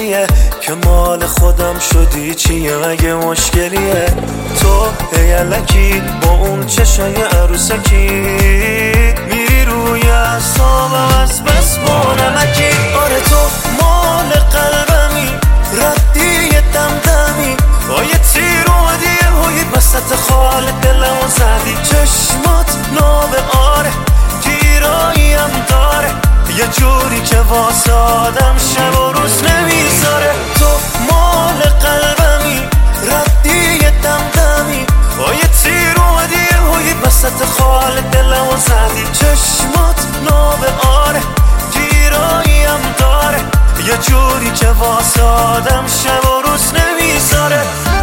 خوشگلیه که مال خودم شدی چیه مگه مشکلیه؟ تو الکی با اون چشای عروسکی میری روی اعصابم از بس بانمکی. آره تو مال قلبمی، ردی دمدمی، با یه تیر اومدی هوی وسط خال دلمو زدی. چشمات ناب آره، گیراییم داره، یه جوری که واسه آدم شب و روز نمیذاره. تو مال قلبمی، ردی دمدمی، با یه تیر اومدی هوی وسط خال دلمو زدی. چشمات ناب آره، گیراییم داره، یه جوری که واسه آدم شب و روز نمیذاره.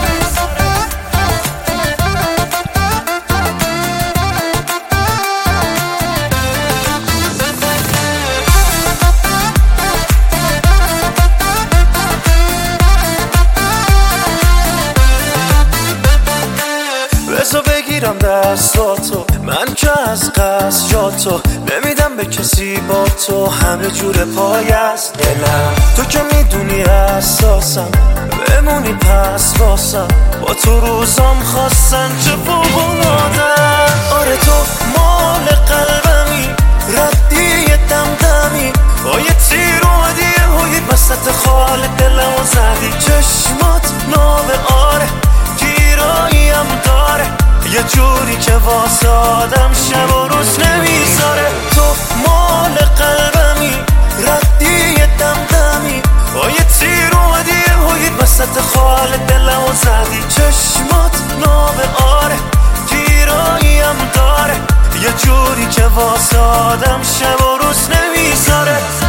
بذار بگیرم دستاتو، من که از قصد جاتو نمیدم به کسی، با تو همه جور پای است دلم. تو که میدونی اساسم، بمونی پس واسم، با تو روزام خواستن چه فوق‌العاده‌ام. آره تو مال قلبمی، ردی دمدمی، با یه تیر اومدی هوی وسط خال دلمو زدی. چشمات ناب آره، گیراییم داره، یه جوری که واسه آدم شب و روز نمیذاره. تو مال قلبمی، ردی دمدمی، با یه تیر اومدی هوی وسط خال دلمو زدی. چشمات ناب آره، گیراییم داره، یه جوری که واسه آدم شب و روز نمیذاره.